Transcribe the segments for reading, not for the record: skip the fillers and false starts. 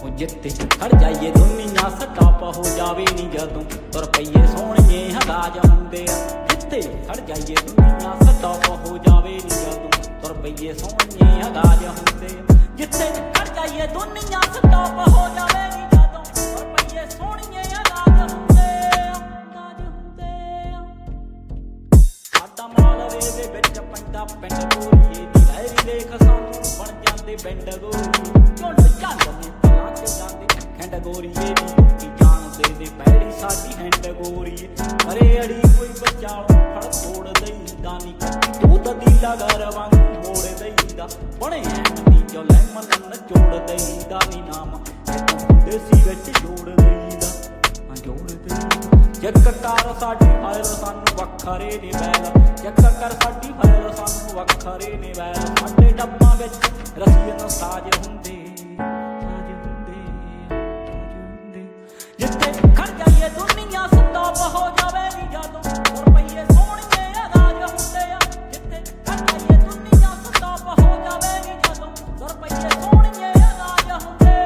जिते खड़ जाइए दुनिया स्टॉप हो जावे नी जदों तुर पईए सोहणिए हदाज हुंदे जिते खड़ जाइए दुनिया स्टॉप हो जावे नी जदों तुर पईए सोहणिए हदाज हुंदे जिते खड़ जाइए दुनिया स्टॉप हो जावे नी जदों तुर पईए सोहणिए हदाज हुंदे साडा मालवे दे विच पैंदा पिंड गोरीए दी लहरी देख सानू बण जांदे पिंड गोरीए झुंड झंड हैंड गोरीए दी जानते दे पैड़ी साडी हैंड गोरीए अरे अड़ी कोई बचाओ फड़ तोड़ दईदा नी तू तो दीला घर वांग मोड़ दईदा बणे नी जो लेमन जोड़ दईदा नी नाम देसी विच जोड़ दईदा जोड़ दईदा चेक कर साडी फाइल सानू वखरे ने बैल चेक कर साडी फाइल सानू वखरे ने बैल साडे डब्बा विच रसीन साज हुंदे जिते खड़ जाइए दुनिया स्टॉप हो जावे नी जदों तुर पईए सोहणिए हदाज हुंदे जिते खड़ जाइए दुनिया स्टॉप हो जावे नी जदों तुर पईए सोहणिए हदाज हुंदे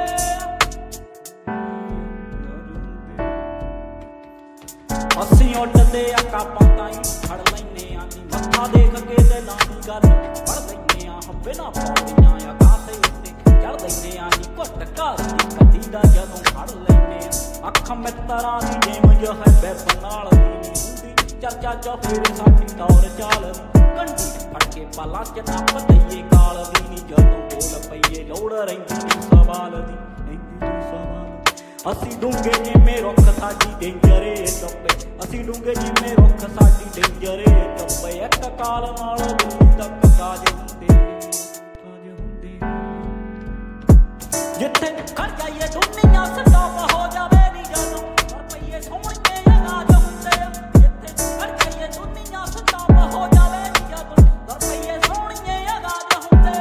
अस्सी उड्डदे अकापां ताईं फड़ लैने आ नी मत्था देख के ते नानी गल फड़ लैने आ बिना पौड़ियां आकाशे उत्ते चढ़ लैने आ नी घुट घाल दी कदी दा जदों फड़ लैने अख मित्तरां दी गेम जो है बैब नाल दी नी हुंदी चर्चा चौफेरे साडी दौर चाल कंडी फड़ के पालां च नप दईए काल दी नी जदों बोल पईए लोड़ रहिंदी नी सवाल दी असी डूंगे जिमें रुख साडी डेंजरे टप्पे असी डूंगे जिमें रुख साडी डेंजरे टप्पे एक काल नाल दूर तक काज हुंदे जिथे खड़ जाइए दुनिया स्टॉप हो जावे नी जदों तुर पईए सोहणिए हदाज हुंदे जिथे खड़ जाइए दुनिया स्टॉप हो जावे नी जदों तुर पईए सोहणिए हदाज हुंदे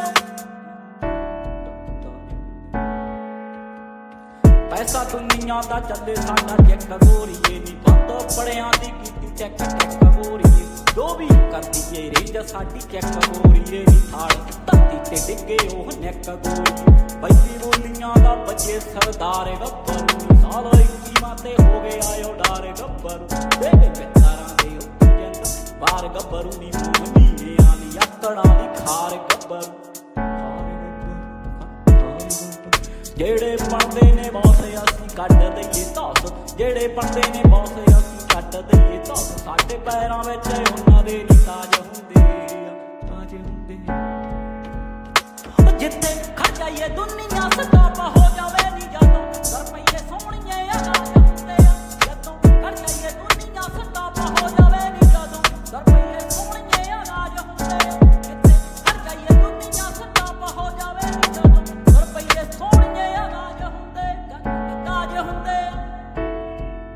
पैसा दुनिया दा चले साडा चेक गोरीए नी बंद पड़ियां दी कीती चेक चेक गोरीए जो भी कर दीए रेंज साडी चेक गोरीए नी थाल धरती ते डिगे ओह नेक गोरीए पैसी बोलियां दा बचे सरदार गब्बरू साल 21 माते हो गए आयो डार गब्बरू देवे पितारां दे जिंद बार गब्बरू नी मूहनी आनी अकड़ां दी खार गब्बरू जेड़े पढ़दे ने बॉस असीं कट दईए धस जेड़े पढ़दे ने बॉस असीं कट दईए धस साडे पैरां विच उन्हां दे नी ताज हुंदे जिते खड़ जाइए दुनिया स्टॉप हो जावे नी जदों